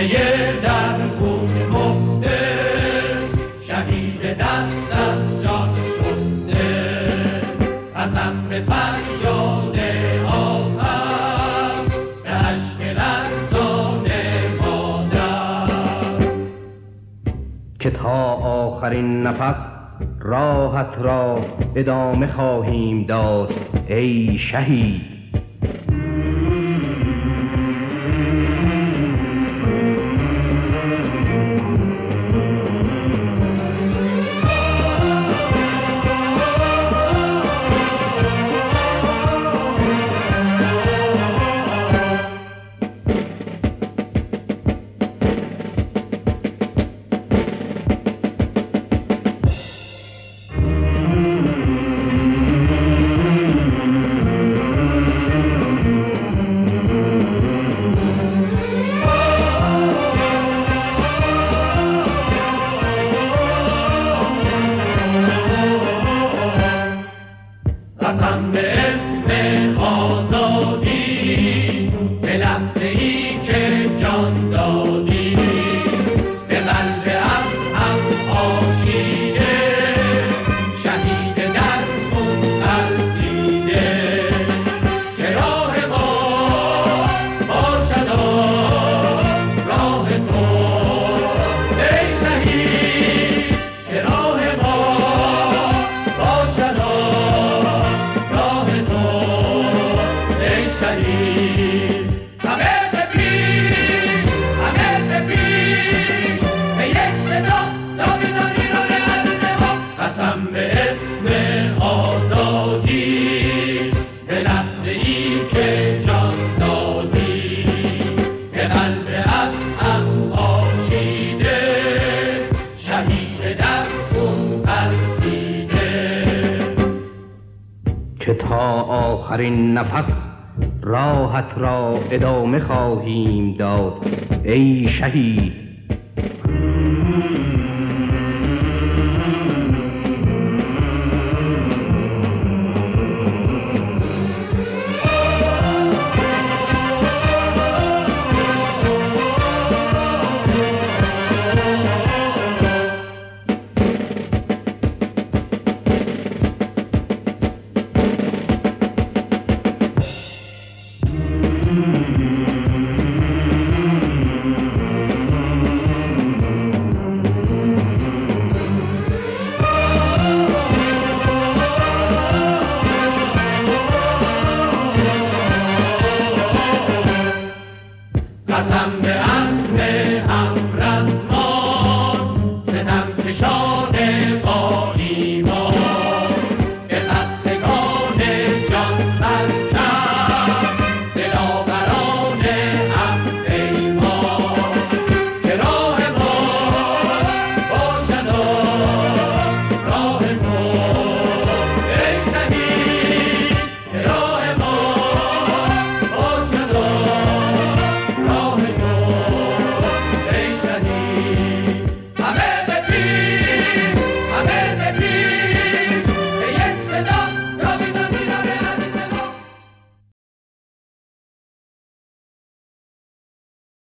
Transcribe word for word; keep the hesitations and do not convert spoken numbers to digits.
توده در خون مفته شهید دست از جان شسته قسم به فریاد آفم به اشک لرزان مادر که تا آخرین نفس راحت را ادامه خواهیم داد ای شهید. قسم به اسم آزادی به لحظه ای که جان دادی به قلب از هم آشیده شهید در خون غلتیده که راه ما باشد راه تو ای شهید که راه ما باشد که تا آخرین نفس راحت را ادامه خواهیم داد ای شهید. قسم به